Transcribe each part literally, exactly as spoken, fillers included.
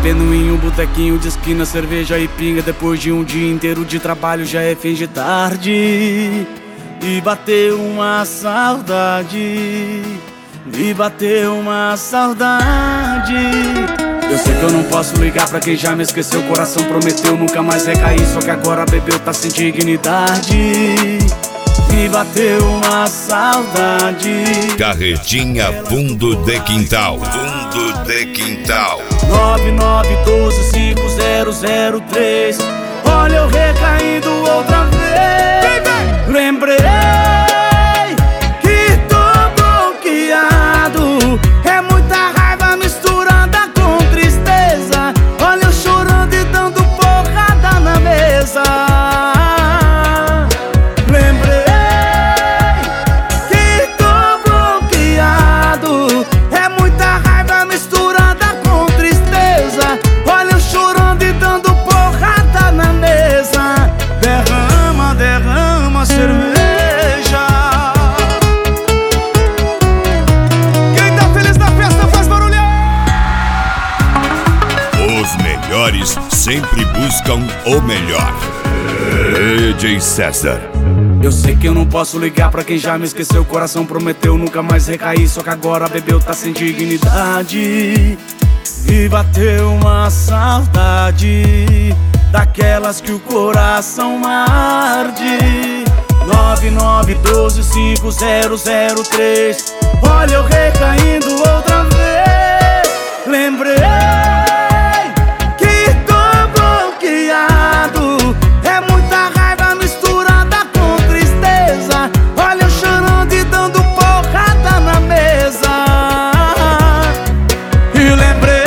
Bebendo em um botequinho de esquina, cerveja e pinga. Depois de um dia inteiro de trabalho já é fim de tarde. E bateu uma saudade, me bateu uma saudade. Eu sei que eu não posso ligar pra quem já me esqueceu. O coração prometeu nunca mais recair, só que agora bebeu, tá sem dignidade. Me bateu uma saudade. Carretinha Fundo de Quintal. Fundo de Quintal. Nove nove um dois cinco zero zero três. Olha eu recaindo outra vez. Lembrei que tô bloqueado. É muita raiva misturada com tristeza. Olha eu chorando e dando porrada na mesa. Lembrei que tô bloqueado. É muita raiva misturada com tristeza. Olha eu chorando e dando porrada na mesa. Derrama, derrama cerveja. Quem tá feliz na festa faz barulho. Os melhores sempre buscam o melhor. D J César. Eu sei que eu não posso ligar pra quem já me esqueceu. O coração prometeu nunca mais recair, só que agora bebeu, tá sem dignidade. E bateu uma saudade, daquelas que o coração arde. Nove nove um dois cinco zero zero três. Olha eu recaindo outra vez. Lembrei que tô bloqueado. É muita raiva misturada com tristeza. Olha eu chorando e dando porrada na mesa. E lembrei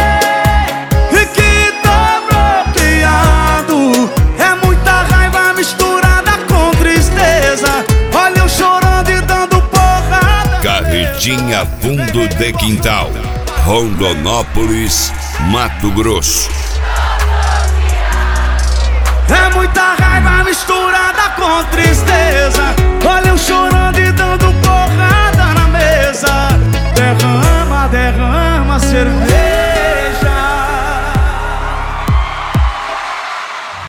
que tô bloqueado. É muita raiva misturada com tristeza. Olha eu chorando e dando porrada. Carretinha Fundo de Quintal. Rondonópolis, Mato Grosso. É muita raiva misturada com tristeza.